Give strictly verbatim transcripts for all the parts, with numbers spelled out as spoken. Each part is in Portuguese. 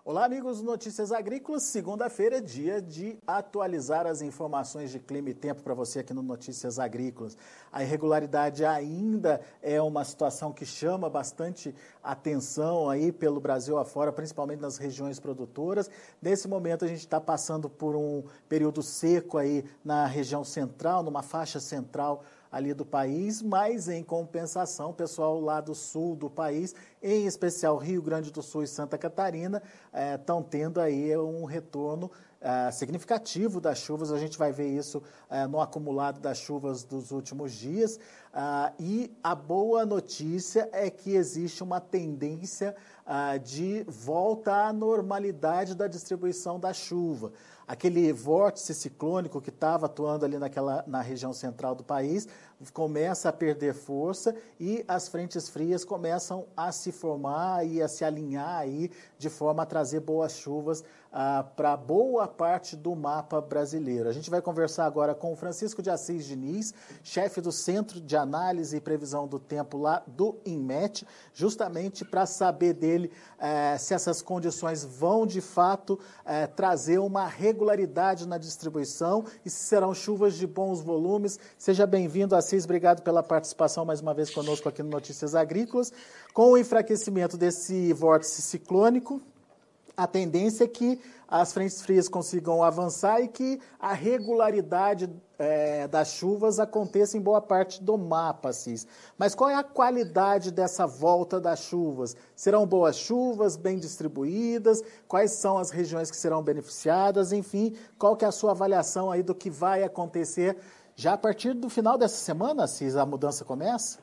Olá, amigos do Notícias Agrícolas. Segunda-feira é dia de atualizar as informações de clima e tempo para você aqui no Notícias Agrícolas. A irregularidade ainda é uma situação que chama bastante atenção aí pelo Brasil afora, principalmente nas regiões produtoras. Nesse momento a gente está passando por um período seco aí na região central, numa faixa central ali do país, mas em compensação, o pessoal lá do sul do país, em especial Rio Grande do Sul e Santa Catarina, estão eh, tendo aí um retorno eh, significativo das chuvas. A gente vai ver isso eh, no acumulado das chuvas dos últimos dias. Ah, e a boa notícia é que existe uma tendência ah, de volta à normalidade da distribuição da chuva. Aquele vórtice ciclônico que estava atuando ali naquela, na região central do país começa a perder força e as frentes frias começam a se formar e a se alinhar aí de forma a trazer boas chuvas ah, para boa parte do mapa brasileiro. A gente vai conversar agora com o Francisco de Assis Diniz, chefe do Centro de Análise e Previsão do Tempo lá do INMET, justamente para saber dele eh, se essas condições vão de fato eh, trazer uma regularidade na distribuição e se serão chuvas de bons volumes. Seja bem-vindo, Assis, obrigado pela participação mais uma vez conosco aqui no Notícias Agrícolas. Com o enfraquecimento desse vórtice ciclônico, a tendência é que as frentes frias consigam avançar e que a regularidade é, das chuvas aconteça em boa parte do mapa, Assis. Mas qual é a qualidade dessa volta das chuvas? Serão boas chuvas, bem distribuídas? Quais são as regiões que serão beneficiadas? Enfim, qual que é a sua avaliação aí do que vai acontecer já a partir do final dessa semana, Assis, a mudança começa?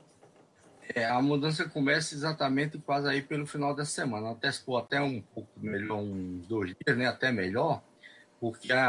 É, a mudança começa exatamente quase aí pelo final da semana. Até se for até um pouco melhor, uns dois dias, né? Até melhor, porque a,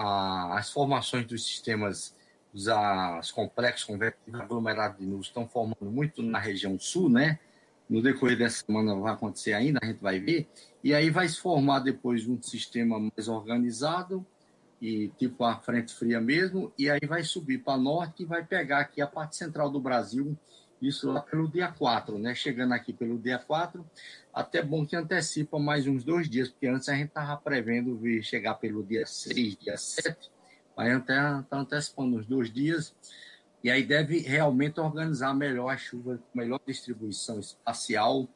a, as formações dos sistemas, os as complexos convectivos aglomerados de nuvens estão formando muito na região sul, né? No decorrer dessa semana vai acontecer ainda, a gente vai ver. E aí vai se formar depois um sistema mais organizado, e tipo a frente fria mesmo, e aí vai subir para norte e vai pegar aqui a parte central do Brasil, isso lá pelo dia quatro, né? Chegando aqui pelo dia quatro, até bom que antecipa mais uns dois dias, porque antes a gente estava prevendo vir chegar pelo dia seis, dia sete, mas até está antecipando uns dois dias, e aí deve realmente organizar melhor a chuva, melhor distribuição espacial,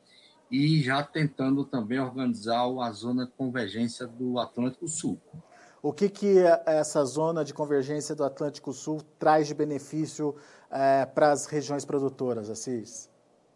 e já tentando também organizar a zona de convergência do Atlântico Sul. O que, que essa zona de convergência do Atlântico Sul traz de benefício é, para as regiões produtoras, Assis?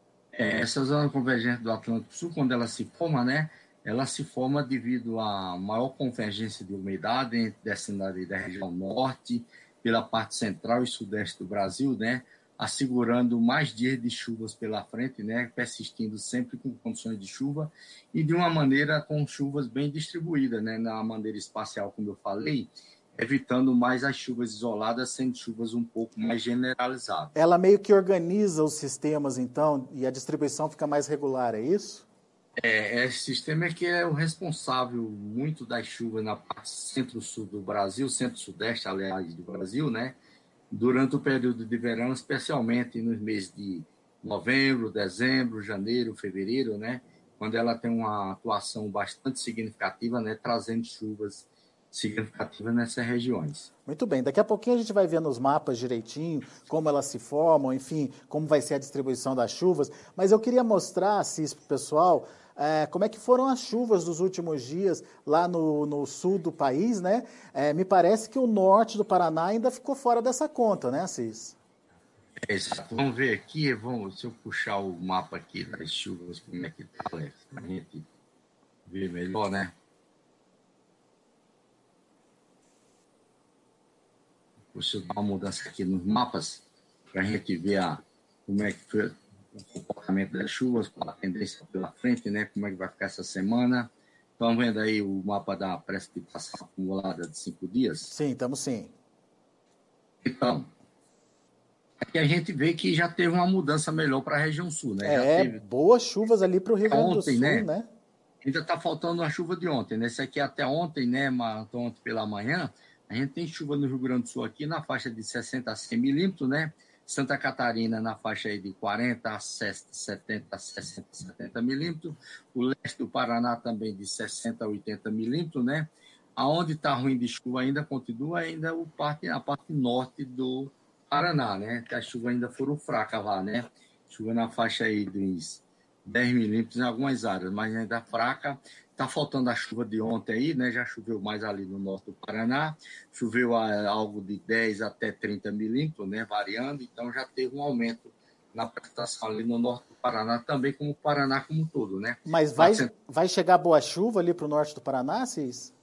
É, essa zona de convergência do Atlântico Sul, quando ela se forma, né, ela se forma devido à maior convergência de umidade entre a da região norte, pela parte central e sudeste do Brasil, né, assegurando mais dias de chuvas pela frente, né, persistindo sempre com condições de chuva e de uma maneira com chuvas bem distribuídas, né, na maneira espacial, como eu falei, evitando mais as chuvas isoladas, sendo chuvas um pouco mais generalizadas. Ela meio que organiza os sistemas, então, e a distribuição fica mais regular, é isso? É, esse sistema é que é o responsável muito das chuvas na parte centro-sul do Brasil, centro-sudeste, aliás, do Brasil, né? Durante o período de verão, especialmente nos meses de novembro, dezembro, janeiro, fevereiro, né? Quando ela tem uma atuação bastante significativa, né? Trazendo chuvas significativas nessas regiões. Muito bem, daqui a pouquinho a gente vai ver nos mapas direitinho como elas se formam, enfim, como vai ser a distribuição das chuvas, mas eu queria mostrar, Assis, para o pessoal, é, como é que foram as chuvas dos últimos dias lá no, no sul do país, né? É, me parece que o norte do Paraná ainda ficou fora dessa conta, né, Assis? É, exato. Vamos ver aqui, vamos, se eu puxar o mapa aqui das chuvas, como é que está, Alex, para a gente ver melhor, né? Deixa eu dar uma mudança aqui nos mapas, para a gente ver a, como é que foi o comportamento das chuvas, qual a tendência pela frente, né? Como é que vai ficar essa semana. Estão vendo aí o mapa da precipitação acumulada de cinco dias? Sim, estamos sim. Então, aqui a gente vê que já teve uma mudança melhor para a região sul, né? É, já teve boas chuvas ali para o Rio Grande do ontem, Sul, né? né? Ainda está faltando a chuva de ontem, né? Esse aqui até ontem, né? Mas ontem pela manhã, a gente tem chuva no Rio Grande do Sul aqui na faixa de sessenta a cem milímetros, né? Santa Catarina na faixa aí de quarenta a setenta, sessenta, setenta milímetros. O leste do Paraná também de sessenta a oitenta milímetros, né? Aonde está ruim de chuva ainda continua ainda o parte, a parte norte do Paraná, né? Que as chuvas ainda foram fracas lá, né? Chuva na faixa aí dos dez milímetros em algumas áreas, mas ainda fraca. Está faltando a chuva de ontem aí, né? Já choveu mais ali no norte do Paraná, choveu algo de dez até trinta milímetros, né? Variando, então já teve um aumento na precipitação ali no norte do Paraná, também como o Paraná como um todo, né? Mas vai, vai chegar boa chuva ali para o norte do Paraná, Cis?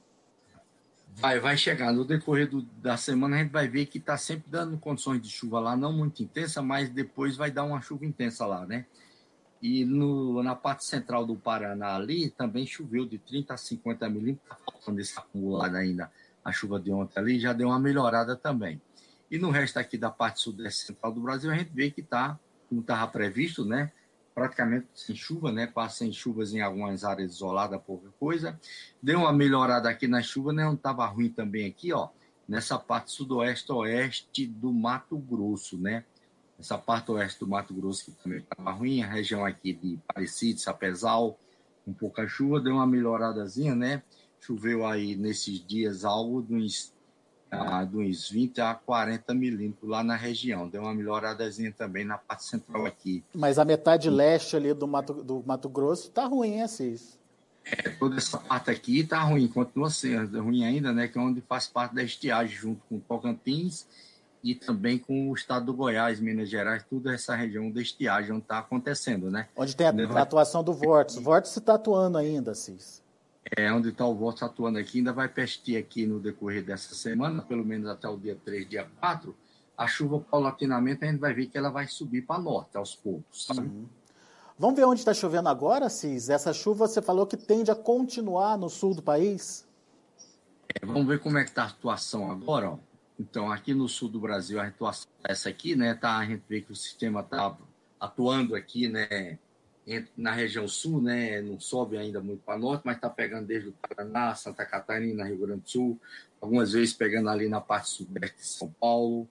Vai, vai chegar. No decorrer do, da semana a gente vai ver que está sempre dando condições de chuva lá, não muito intensa, mas depois vai dar uma chuva intensa lá, né? E no, na parte central do Paraná ali também choveu de trinta a cinquenta milímetros, está faltando esse acumulado ainda. A chuva de ontem ali já deu uma melhorada também. E no resto aqui da parte sudeste central do Brasil, a gente vê que está, como estava previsto, né? Praticamente sem chuva, né? Quase sem chuvas em algumas áreas isoladas, pouca coisa. Deu uma melhorada aqui na chuva, né? Não estava ruim também aqui, ó, nessa parte sudoeste-oeste do Mato Grosso, né? Essa parte oeste do Mato Grosso que também estava ruim, a região aqui de Aparecida, Sapezal, com pouca chuva, deu uma melhoradazinha, né? Choveu aí nesses dias algo de uns, ah, de uns vinte a quarenta milímetros lá na região. Deu uma melhoradazinha também na parte central aqui. Mas a metade leste ali do Mato, do Mato Grosso tá ruim, hein, Assis? É, toda essa parte aqui tá ruim, continua sendo ruim ainda, né? Que é onde faz parte da estiagem, junto com Tocantins e também com o estado do Goiás, Minas Gerais, toda essa região da estiagem onde está acontecendo, né? Onde tem a, a atuação do Vórtice. O Vórtice está atuando ainda, Assis. É onde está o Vórtice atuando aqui, ainda vai persistir aqui no decorrer dessa semana, pelo menos até o dia três, dia quatro, a chuva paulatinamente a gente vai ver que ela vai subir para norte aos poucos, sabe? Uhum. Vamos ver onde está chovendo agora, Assis? Essa chuva você falou que tende a continuar no sul do país? É, vamos ver como é que está a situação agora, ó. Então, aqui no sul do Brasil, a situação é essa aqui, né? Tá, a gente vê que o sistema está atuando aqui, né? Na região sul, né? Não sobe ainda muito para norte, mas está pegando desde o Paraná, Santa Catarina, Rio Grande do Sul, algumas vezes pegando ali na parte sudeste de São Paulo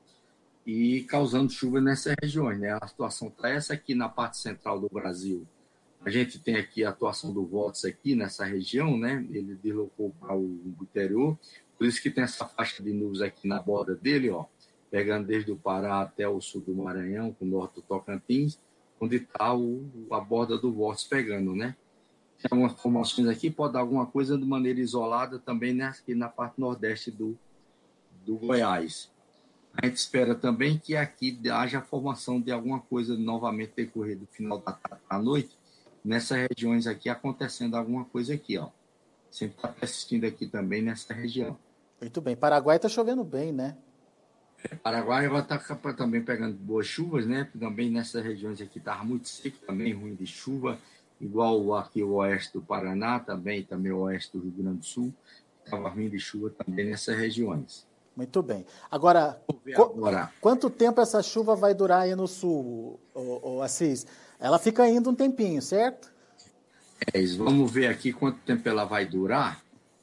e causando chuva nessas regiões, né? A situação está essa aqui na parte central do Brasil. A gente tem aqui a atuação do Vórtice aqui nessa região, né? Ele deslocou para o interior, por isso que tem essa faixa de nuvens aqui na borda dele, ó, pegando desde o Pará até o sul do Maranhão, com o norte do Tocantins, onde está a borda do Vórtice pegando, né? Tem algumas formações aqui, pode dar alguma coisa de maneira isolada também, né? Aqui na parte nordeste do, do Goiás. A gente espera também que aqui haja formação de alguma coisa novamente decorrer do final da tarde à noite, nessas regiões aqui acontecendo alguma coisa aqui, ó. Sempre está persistindo aqui também nessa região. Muito bem. Paraguai está chovendo bem, né? Paraguai vai estar tá também pegando boas chuvas, né? Também nessas regiões aqui estava muito seco, também ruim de chuva, igual aqui o oeste do Paraná, também, também o oeste do Rio Grande do Sul, estava ruim de chuva também nessas regiões. Muito bem. Agora, qu agora. quanto tempo essa chuva vai durar aí no sul, ô, ô, Assis? Ela fica ainda um tempinho, certo? É, vamos ver aqui quanto tempo ela vai durar.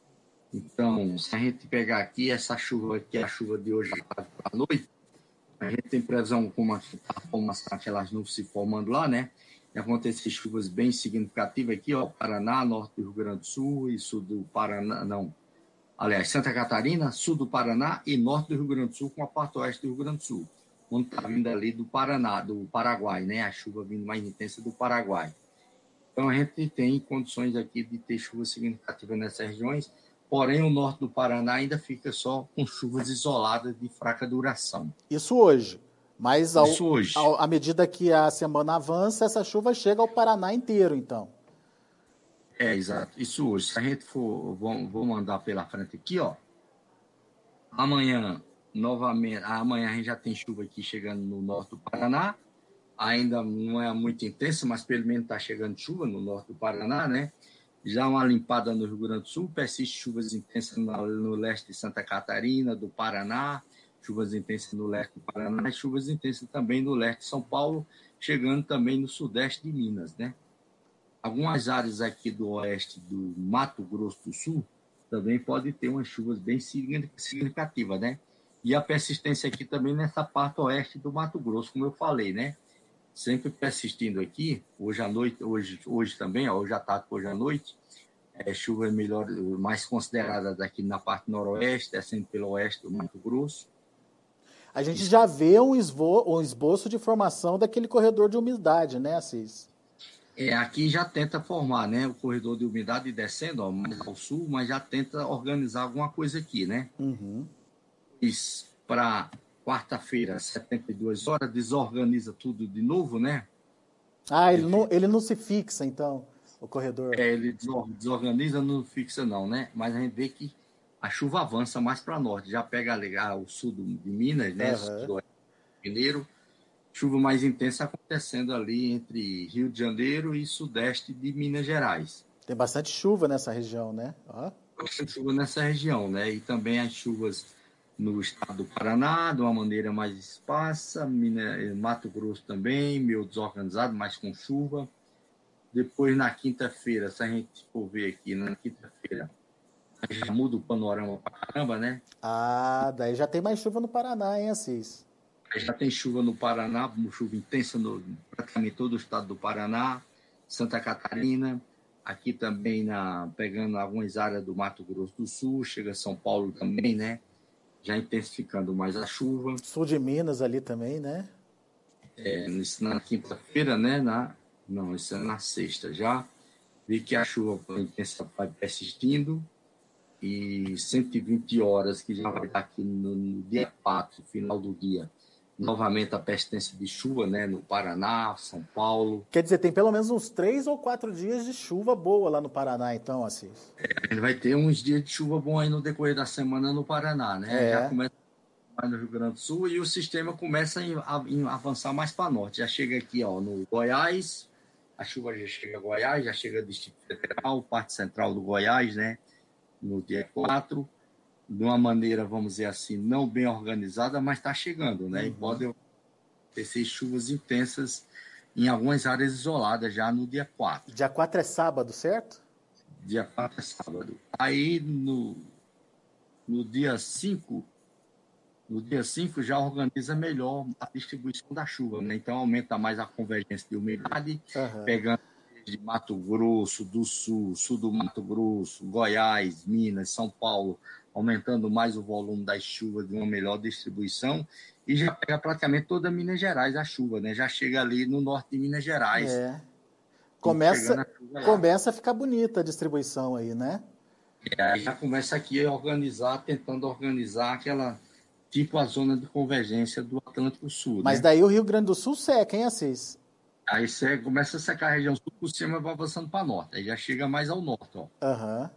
Então, se a gente pegar aqui essa chuva, que é a chuva de hoje à noite, a gente tem previsão como a formação, aquelas nuvens se formando lá, né? E acontecer chuvas bem significativas aqui, ó, Paraná, norte do Rio Grande do Sul e sul do Paraná, não, aliás, Santa Catarina, sul do Paraná e norte do Rio Grande do Sul, com a parte oeste do Rio Grande do Sul, onde está vindo ali do Paraná, do Paraguai, né? A chuva vindo mais intensa do Paraguai. Então, a gente tem condições aqui de ter chuva significativa nessas regiões, porém, o norte do Paraná ainda fica só com chuvas isoladas de fraca duração. Isso hoje. Mas ao, Isso hoje. Ao, à medida que a semana avança, essa chuva chega ao Paraná inteiro, então. É, exato. Isso hoje. Se a gente for, vou, vou mandar pela frente aqui, ó. Amanhã, novamente, amanhã a gente já tem chuva aqui chegando no norte do Paraná. Ainda não é muito intensa, mas pelo menos está chegando chuva no norte do Paraná, né? Já uma limpada no Rio Grande do Sul, persiste chuvas intensas no, no leste de Santa Catarina, do Paraná, chuvas intensas no leste do Paraná, e chuvas intensas também no leste de São Paulo, chegando também no sudeste de Minas, né? Algumas áreas aqui do oeste do Mato Grosso do Sul também podem ter umas chuvas bem significativas, né? E a persistência aqui também nessa parte oeste do Mato Grosso, como eu falei, né? Sempre persistindo aqui, hoje à noite, hoje, hoje também, ó, hoje à tarde, hoje à noite, é, chuva melhor, mais considerada daqui na parte noroeste, descendo pelo oeste do Mato Grosso. A gente já vê um, esbo, um esboço de formação daquele corredor de umidade, né, Assis? É, aqui já tenta formar, né, o corredor de umidade descendo, ó, mais ao sul, mas já tenta organizar alguma coisa aqui, né? Uhum. Isso para quarta-feira, setenta e duas horas, desorganiza tudo de novo, né? Ah, ele Ele, não, ele não se fixa, então, o corredor. é, ele desorganiza, não fixa não, né? Mas a gente vê que a chuva avança mais para norte, já pega ali, ah, o sul do, de Minas, né? Uhum. Do Mineiro, chuva mais intensa acontecendo ali entre Rio de Janeiro e sudeste de Minas Gerais. Tem bastante chuva nessa região, né? Ó. Bastante chuva nessa região, né? E também as chuvas no estado do Paraná, de uma maneira mais esparsa, Minas, Mato Grosso também, meio desorganizado, mas com chuva. Depois, na quinta-feira, se a gente for ver aqui, na quinta-feira, já muda o panorama pra caramba, né? Ah, daí já tem mais chuva no Paraná, hein, Assis? Já tem chuva no Paraná, chuva intensa no praticamente todo o estado do Paraná, Santa Catarina, aqui também na, pegando algumas áreas do Mato Grosso do Sul, chega a São Paulo também, né? Já intensificando mais a chuva. Sul de Minas ali também, né? É, na quinta-feira, né? Na, não, isso é na sexta já. Vi que a chuva intensa vai persistindo e cento e vinte horas que já vai estar aqui no, no dia quatro, final do dia. Novamente a persistência de chuva, né? No Paraná, São Paulo. Quer dizer, tem pelo menos uns três ou quatro dias de chuva boa lá no Paraná, então, Assis. Ele vai ter uns dias de chuva bom aí no decorrer da semana no Paraná, né? É. Já começa mais no Rio Grande do Sul e o sistema começa a, a avançar mais para norte. Já chega aqui, ó, no Goiás, a chuva já chega a Goiás, já chega a Distrito Federal, parte central do Goiás, né? No dia quatro, de uma maneira, vamos dizer assim, não bem organizada, mas está chegando, né? Uhum. E pode acontecer chuvas intensas em algumas áreas isoladas já no dia quatro. Dia quatro é sábado, certo? Dia quatro é sábado. Aí no, no dia cinco, no dia cinco já organiza melhor a distribuição da chuva, né? Então aumenta mais a convergência de umidade, uhum. Pegando de Mato Grosso do Sul, sul do Mato Grosso, Goiás, Minas, São Paulo, aumentando mais o volume das chuvas de uma melhor distribuição e já pega praticamente toda Minas Gerais a chuva, né? Já chega ali no norte de Minas Gerais. É. Começa, a começa a ficar bonita a distribuição aí, né? É, aí já começa aqui a organizar, tentando organizar aquela tipo a zona de convergência do Atlântico Sul. Mas né? daí o Rio Grande do Sul seca, hein, Assis? Aí você começa a secar a região sul por cima e vai avançando para norte. Aí já chega mais ao norte, ó. Uhum.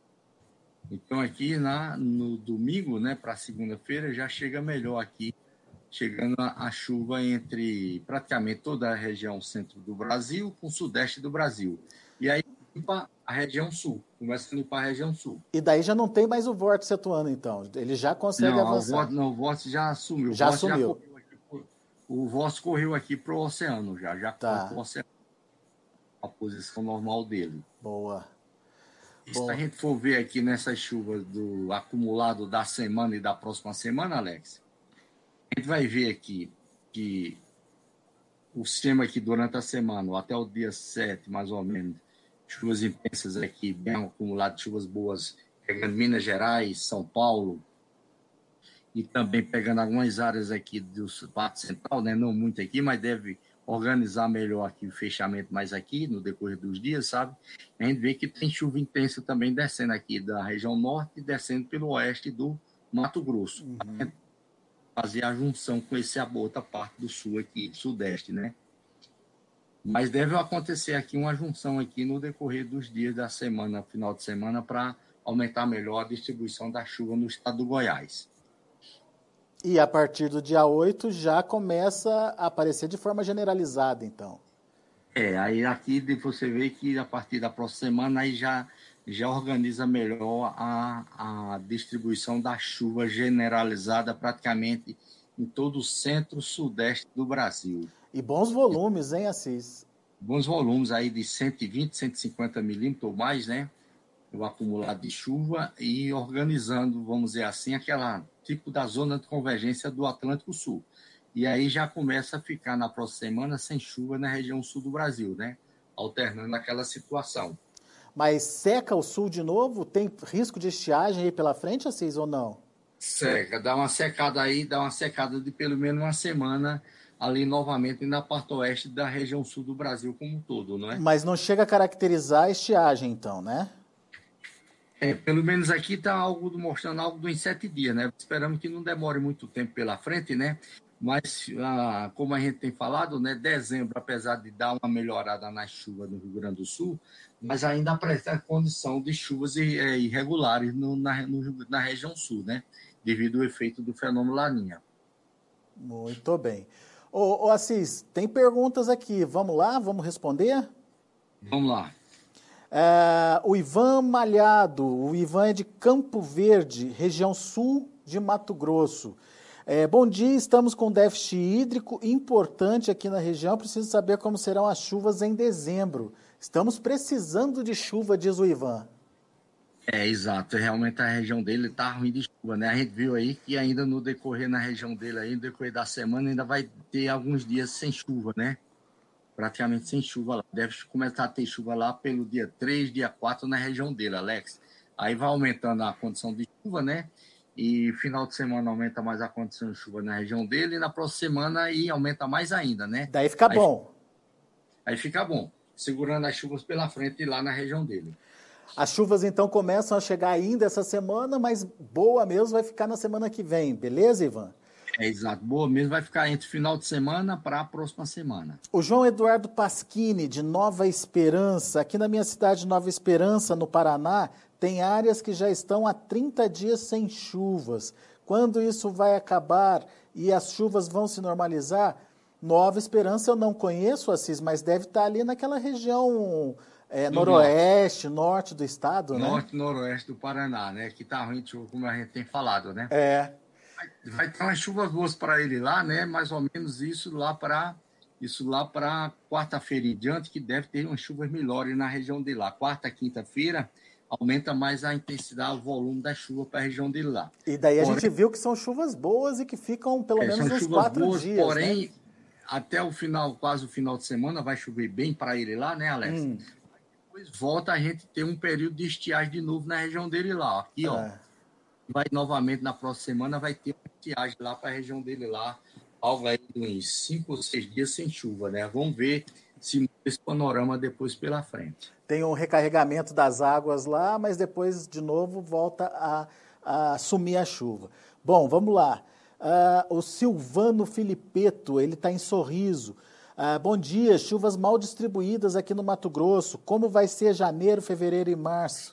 Então aqui na, no domingo, né, para segunda-feira, já chega melhor aqui, chegando a, a chuva entre praticamente toda a região centro do Brasil com o sudeste do Brasil. E aí limpa a região sul, começa a limpar a região sul. E daí já não tem mais o vórtice atuando, então. Ele já consegue não, avançar. O vórtice, não, o vórtice já sumiu. Já o sumiu. Já o vórtice correu aqui para o oceano, já, já tá. para o oceano, a posição normal dele. Boa. E se a gente for ver aqui nessas chuvas do acumulado da semana e da próxima semana, Alex, a gente vai ver aqui que o sistema aqui durante a semana, até o dia sete, mais ou menos, chuvas intensas aqui, bem acumulado, chuvas boas, pegando Minas Gerais, São Paulo, e também pegando algumas áreas aqui do parte central, né? Não muito aqui, mas deve organizar melhor aqui o fechamento mais aqui no decorrer dos dias, sabe? A gente vê que tem chuva intensa também descendo aqui da região norte e descendo pelo oeste do Mato Grosso. Uhum. Fazer a junção com essa outra parte do sul aqui, sudeste, né? Mas deve acontecer aqui uma junção aqui no decorrer dos dias da semana, final de semana, para aumentar melhor a distribuição da chuva no estado do Goiás. E a partir do dia oito já começa a aparecer de forma generalizada, então. É, aí aqui você vê que a partir da próxima semana aí já, já organiza melhor a, a distribuição da chuva generalizada praticamente em todo o centro-sudeste do Brasil. E bons volumes, hein, Assis? Bons volumes aí de cento e vinte, cento e cinquenta milímetros ou mais, né? o acumulado de chuva e organizando, vamos dizer assim, aquela tipo da zona de convergência do Atlântico Sul. E aí já começa a ficar na próxima semana sem chuva na região sul do Brasil, né? Alternando aquela situação. Mas seca o sul de novo? Tem risco de estiagem aí pela frente, Assis, ou não? Seca, dá uma secada aí, dá uma secada de pelo menos uma semana ali novamente na parte oeste da região sul do Brasil como um todo, não é? Mas não chega a caracterizar a estiagem, então, né? É, pelo menos aqui está algo mostrando algo dos sete dias, né? Esperamos que não demore muito tempo pela frente, né? Mas, ah, como a gente tem falado, né? Dezembro, apesar de dar uma melhorada na chuva no Rio Grande do Sul, mas ainda apresenta condição de chuvas irregulares no, na, no, na região sul, né? Devido ao efeito do fenômeno Laninha. Muito bem. Ô, ô Assis, tem perguntas aqui. Vamos lá? Vamos responder? Vamos lá. É, o Ivan Malhado, o Ivan é de Campo Verde, região sul de Mato Grosso. É, bom dia, estamos com déficit hídrico importante aqui na região, preciso saber como serão as chuvas em dezembro. Estamos precisando de chuva, diz o Ivan. É, exato, realmente a região dele está ruim de chuva, né? A gente viu aí que ainda no decorrer na região dele, aí, no decorrer da semana, ainda vai ter alguns dias sem chuva, né? Praticamente sem chuva lá. Deve começar a ter chuva lá pelo dia três, dia quatro na região dele, Alex. Aí vai aumentando a condição de chuva, né? E final de semana aumenta mais a condição de chuva na região dele, e na próxima semana aí aumenta mais ainda, né? Daí fica aí, bom. Aí fica bom, segurando as chuvas pela frente lá na região dele. As chuvas então começam a chegar ainda essa semana, mas boa mesmo vai ficar na semana que vem, beleza, Ivan? É, exato. Boa mesmo vai ficar entre final de semana para a próxima semana. O João Eduardo Pasquini, de Nova Esperança, aqui na minha cidade de Nova Esperança, no Paraná, tem áreas que já estão há trinta dias sem chuvas. Quando isso vai acabar e as chuvas vão se normalizar? Nova Esperança eu não conheço, Assis, mas deve estar ali naquela região é, noroeste, norte. norte do estado, norte, né? Norte, noroeste do Paraná, né? Que está ruim de chuva, como a gente tem falado, né? É. Vai ter umas chuvas boas para ele lá, né? Mais ou menos isso lá para isso lá para quarta-feira em diante, que deve ter umas chuvas melhores na região de lá. Quarta, quinta-feira, aumenta mais a intensidade, o volume da chuva para a região de lá. E daí a porém, gente viu que são chuvas boas e que ficam pelo é, menos uns quatro boas, dias, porém, né? até o final, quase o final de semana, vai chover bem para ele lá, né, Alex? Hum. Depois volta a gente ter um período de estiagem de novo na região dele lá. Aqui, ó. É. Vai novamente na próxima semana, vai ter uma estiagem lá para a região dele lá, algo aí de uns cinco ou seis dias sem chuva, né? Vamos ver se muda esse panorama depois pela frente. Tem um recarregamento das águas lá, mas depois, de novo, volta a, a sumir a chuva. Bom, vamos lá. Uh, o Silvano Filipeto, ele está em Sorriso. Uh, bom dia, chuvas mal distribuídas aqui no Mato Grosso. Como vai ser janeiro, fevereiro e março?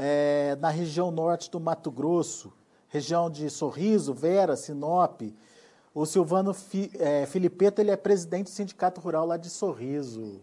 É, na região norte do Mato Grosso, região de Sorriso, Vera, Sinop. O Silvano Fi, é, Filipeto, ele é presidente do Sindicato Rural lá de Sorriso.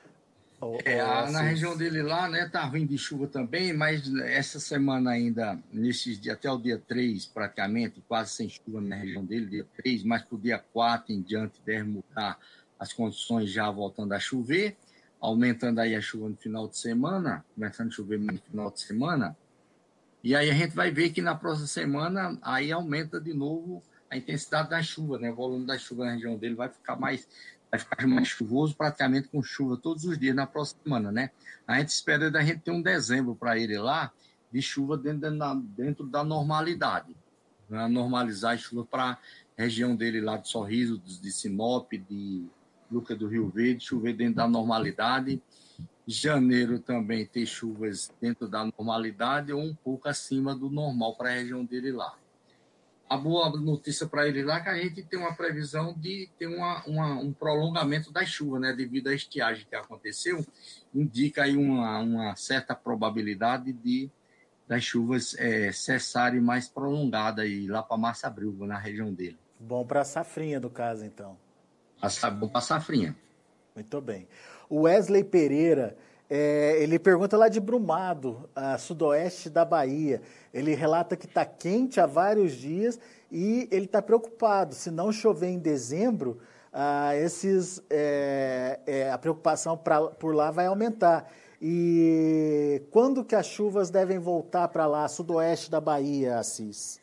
É, na região dele lá, né, tá ruim de chuva também, mas essa semana ainda, nesses dias, até o dia três, praticamente, quase sem chuva na região dele, dia três, mas pro dia quatro em diante deve mudar as condições já voltando a chover, aumentando aí a chuva no final de semana, começando a chover no final de semana, e aí a gente vai ver que na próxima semana aí aumenta de novo a intensidade da chuva, né? O volume da chuva na região dele vai ficar mais, vai ficar mais chuvoso, praticamente com chuva todos os dias na próxima semana, né? A gente espera da gente ter um dezembro para ele lá de chuva dentro da, dentro da normalidade, né? Normalizar a chuva para a região dele lá de Sorriso, de Sinop, de Lucas do Rio Verde, chover dentro da normalidade. Janeiro também ter chuvas dentro da normalidade ou um pouco acima do normal para a região dele lá. A boa notícia para ele lá é que a gente tem uma previsão de ter uma, uma, um prolongamento da chuva, né? Devido à estiagem que aconteceu, indica aí uma, uma certa probabilidade de das chuvas é, cessarem mais prolongada aí lá para março, abril, na região dele. Bom para a safrinha, do caso, então. Bom para a safrinha. Muito bem. O Wesley Pereira, é, ele pergunta lá de Brumado, a sudoeste da Bahia. Ele relata que está quente há vários dias e ele está preocupado. Se não chover em dezembro, ah, esses, é, é, a preocupação pra, por lá vai aumentar. E quando que as chuvas devem voltar para lá, sudoeste da Bahia, Assis?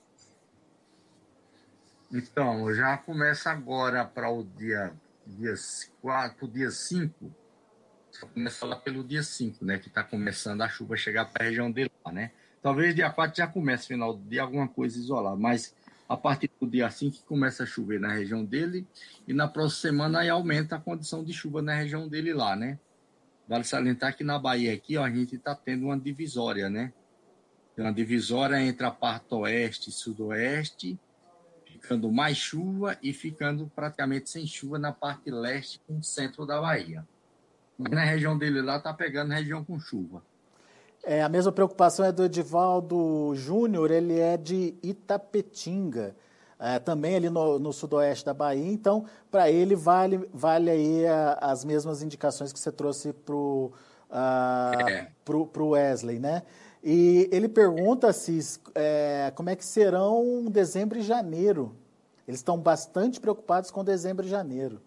Então, já começa agora para o dia, dia quatro, dia cinco. Só começa lá pelo dia cinco, né? Que está começando a chuva chegar para a região dele lá, né? Talvez dia quatro já comece, final do dia, alguma coisa isolada, mas a partir do dia cinco que começa a chover na região dele, e na próxima semana aí aumenta a condição de chuva na região dele lá, né? Vale salientar que na Bahia aqui, ó, a gente está tendo uma divisória, né? Tem uma divisória entre a parte oeste e sudoeste, ficando mais chuva e ficando praticamente sem chuva na parte leste e centro da Bahia. Mas na região dele lá está pegando região com chuva. É, a mesma preocupação é do Edivaldo Júnior, ele é de Itapetinga, é, também ali no, no sudoeste da Bahia, então para ele vale, vale aí a, as mesmas indicações que você trouxe para o É. pro Wesley, né? E ele pergunta se é, como é que serão dezembro e janeiro. Eles estão bastante preocupados com dezembro e janeiro.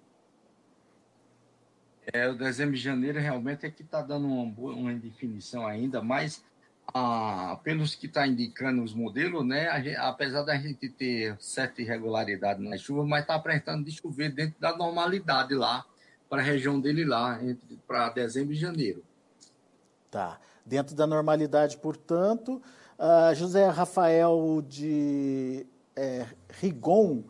É, o dezembro e janeiro realmente é que está dando uma, boa, uma indefinição ainda, mas ah, pelos que está indicando os modelos, né, a gente, apesar da gente ter certa irregularidade na chuva, mas está apresentando de chover dentro da normalidade lá, para a região dele lá, para dezembro e janeiro. Tá. Dentro da normalidade, portanto, uh, José Rafael de é, Rigon,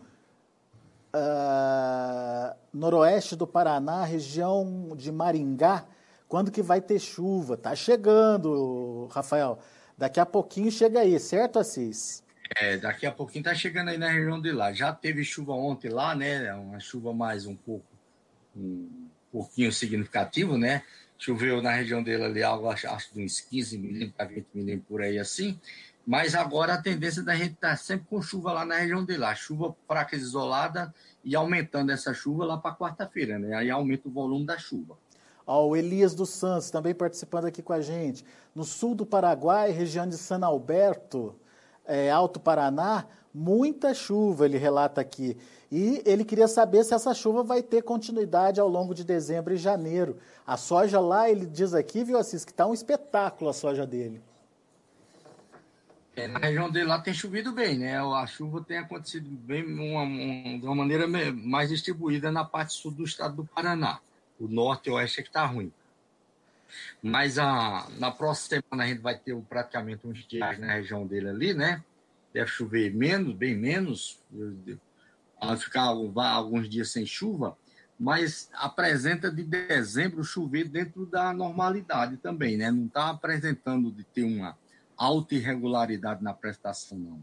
uh, noroeste do Paraná, região de Maringá, quando que vai ter chuva? Tá chegando, Rafael. Daqui a pouquinho chega aí, certo, Assis? É, daqui a pouquinho tá chegando aí na região de lá. Já teve chuva ontem lá, né? Uma chuva mais um pouco, um pouquinho significativo, né? Choveu na região dele ali algo, acho, acho de uns quinze milímetros a vinte milímetros por aí assim. Mas agora a tendência da gente estar tá sempre com chuva lá na região dele lá. Chuva fraca isolada e aumentando essa chuva lá para quarta-feira, né? Aí aumenta o volume da chuva. Ó, o Elias dos Santos também participando aqui com a gente. No sul do Paraguai, região de San Alberto, é, Alto Paraná, muita chuva, ele relata aqui. E ele queria saber se essa chuva vai ter continuidade ao longo de dezembro e janeiro. A soja lá, ele diz aqui, viu, Assis, que está um espetáculo a soja dele. É, na região dele lá tem chovido bem, né? A chuva tem acontecido bem uma, uma, de uma maneira mais distribuída na parte sul do estado do Paraná. O norte e o oeste é que está ruim. Mas a, na próxima semana a gente vai ter praticamente uns dias na região dele ali, né? Deve chover menos, bem menos. Vai ficar alguns dias sem chuva, mas apresenta de dezembro chover dentro da normalidade também, né? Não está apresentando de ter uma alta irregularidade na prestação, não.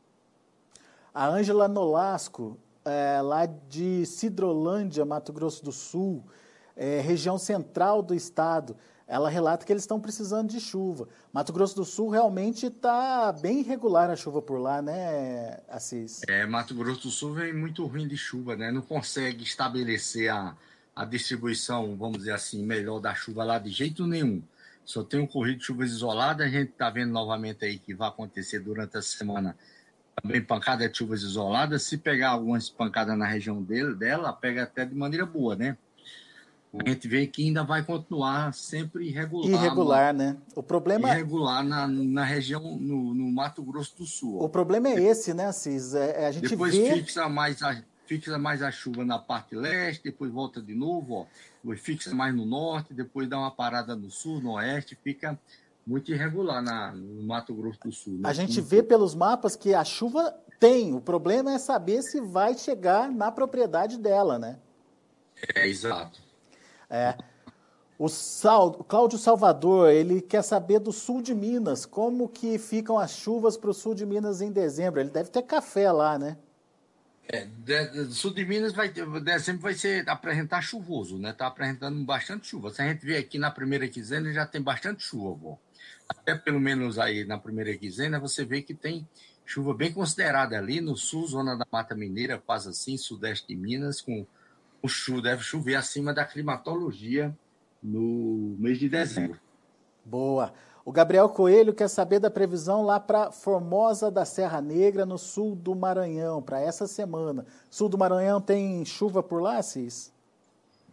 A Ângela Nolasco, é, lá de Sidrolândia, Mato Grosso do Sul, é, região central do estado, ela relata que eles estão precisando de chuva. Mato Grosso do Sul realmente está bem irregular a chuva por lá, né, Assis? É, Mato Grosso do Sul vem muito ruim de chuva, né? Não consegue estabelecer a, a distribuição, vamos dizer assim, melhor da chuva lá de jeito nenhum. Só tem ocorrido chuvas isoladas, a gente está vendo novamente aí que vai acontecer durante a semana também pancada de chuvas isoladas. Se pegar algumas pancadas na região dele, dela, pega até de maneira boa, né? A gente vê que ainda vai continuar sempre irregular. Irregular, no, né? O problema... Irregular na, na região, no, no Mato Grosso do Sul. Ó. O problema é esse, né, Assis? É, a gente depois vê... fixa mais, a, fixa mais a chuva na parte leste, depois volta de novo, ó. Depois fixa mais no norte, depois dá uma parada no sul, no oeste, fica muito irregular na, no Mato Grosso do Sul. A gente vê pelos mapas que a chuva tem, o problema é saber se vai chegar na propriedade dela, né? É, exato. É. O, Sal, o Cláudio Salvador, ele quer saber do sul de Minas, como que ficam as chuvas para o sul de Minas em dezembro. Ele deve ter café lá, né? É, de, de, sul de Minas vai ter, dezembro vai ser apresentar chuvoso, né? Tá apresentando bastante chuva. Se a gente ver aqui na primeira quinzena, já tem bastante chuva, bom. Até pelo menos aí na primeira quinzena, você vê que tem chuva bem considerada ali no sul, zona da Mata Mineira, quase assim, sudeste de Minas, com o chu, deve chover acima da climatologia no mês de dezembro. Boa. O Gabriel Coelho quer saber da previsão lá para Formosa da Serra Negra, no sul do Maranhão, para essa semana. Sul do Maranhão tem chuva por lá, Cis?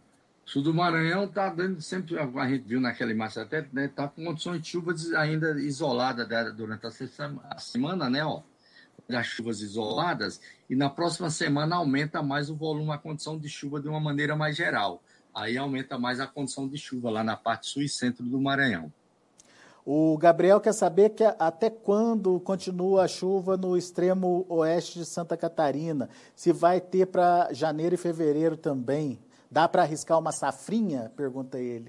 Sul do Maranhão está dando sempre, a gente viu naquela imagem até, está né, tá com condições de chuvas ainda isoladas durante a semana, né? Ó, das chuvas isoladas, e na próxima semana aumenta mais o volume, a condição de chuva de uma maneira mais geral. Aí aumenta mais a condição de chuva lá na parte sul e centro do Maranhão. O Gabriel quer saber que até quando continua a chuva no extremo oeste de Santa Catarina, se vai ter para janeiro e fevereiro também. Dá para arriscar uma safrinha? Pergunta ele.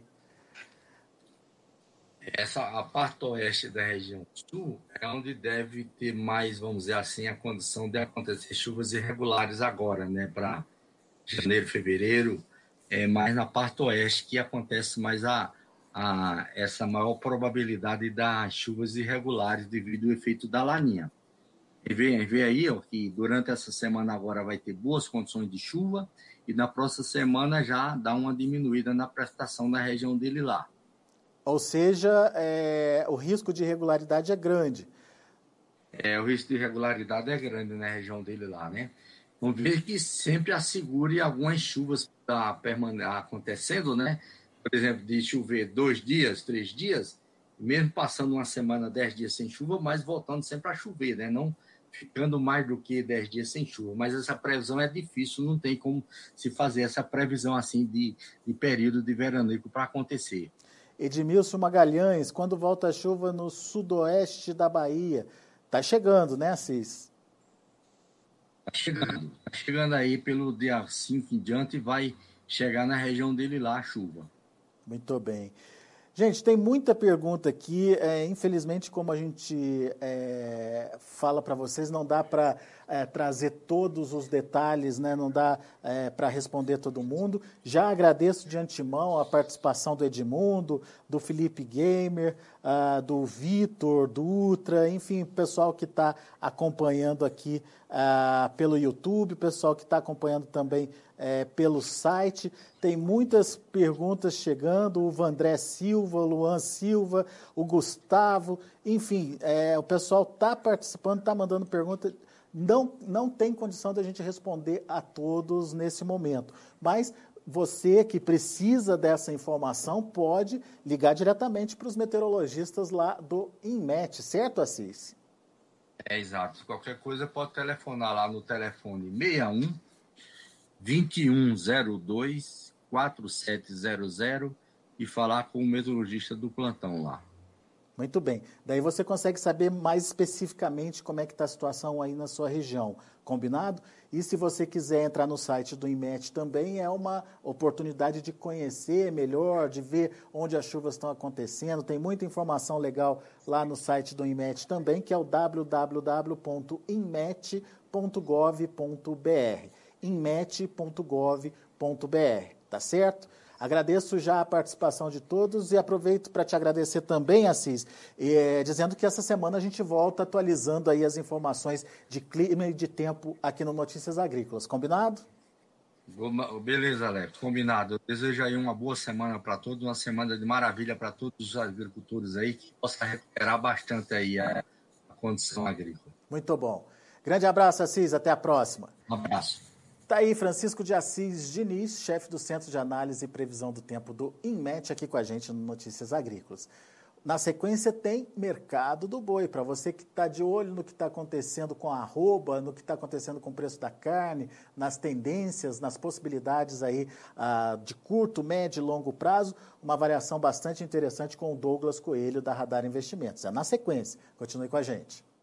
Essa, a parte oeste da região sul é onde deve ter mais, vamos dizer assim, a condição de acontecer chuvas irregulares agora, né? Para janeiro, fevereiro, é mais na parte oeste que acontece mais a, a, essa maior probabilidade das chuvas irregulares devido ao efeito da laninha. E vê, vê aí ó, que durante essa semana agora vai ter boas condições de chuva e na próxima semana já dá uma diminuída na precipitação na região dele lá. Ou seja, é, o risco de irregularidade é grande. É, o risco de irregularidade é grande na região dele lá, né? Vamos ver que sempre assegure algumas chuvas tá acontecendo, né? Por exemplo, de chover dois dias, três dias, mesmo passando uma semana, dez dias sem chuva, mas voltando sempre a chover, né? Não ficando mais do que dez dias sem chuva. Mas essa previsão é difícil, não tem como se fazer essa previsão assim de, de período de veranico para acontecer. Edmilson Magalhães, quando volta a chuva no sudoeste da Bahia? Tá chegando, né, Assis? Tá chegando. Tá chegando aí pelo dia cinco em diante e vai chegar na região dele lá a chuva. Muito bem. Gente, tem muita pergunta aqui. É, infelizmente, como a gente é, fala para vocês, não dá para é, trazer todos os detalhes, né? Não dá é, para responder todo mundo. Já agradeço de antemão a participação do Edmundo, do Felipe Gamer, uh, do Vitor, do Ultra, enfim, o pessoal que está acompanhando aqui uh, pelo YouTube, o pessoal que está acompanhando também É, pelo site. Tem muitas perguntas chegando, o Vandré Silva, o Luan Silva, o Gustavo, enfim, é, o pessoal está participando, está mandando perguntas. Não, não tem condição de a gente responder a todos nesse momento, mas você que precisa dessa informação pode ligar diretamente para os meteorologistas lá do INMET, certo, Assis? É, exato. Qualquer coisa pode telefonar lá no telefone seis um vinte e um zero dois, quatro sete zero zero e falar com o meteorologista do plantão lá. Muito bem. Daí você consegue saber mais especificamente como é que está a situação aí na sua região, combinado? E se você quiser entrar no site do INMET também, é uma oportunidade de conhecer melhor, de ver onde as chuvas estão acontecendo. Tem muita informação legal lá no site do INMET também, que é o w w w ponto inmet ponto gov ponto b r. inmet ponto gov ponto b r, tá certo? Agradeço já a participação de todos e aproveito para te agradecer também, Assis, é, dizendo que essa semana a gente volta atualizando aí as informações de clima e de tempo aqui no Notícias Agrícolas, combinado? Beleza, Alex, combinado. Eu desejo aí uma boa semana para todos, uma semana de maravilha para todos os agricultores aí, que possa recuperar bastante aí a, a condição agrícola. Muito bom. Grande abraço, Assis, até a próxima. Um abraço. Está aí Francisco de Assis Diniz, chefe do Centro de Análise e Previsão do Tempo do INMET, aqui com a gente no Notícias Agrícolas. Na sequência tem Mercado do Boi, para você que está de olho no que está acontecendo com a arroba, no que está acontecendo com o preço da carne, nas tendências, nas possibilidades aí ah, de curto, médio e longo prazo, uma variação bastante interessante com o Douglas Coelho da Radar Investimentos. É na sequência, continue com a gente.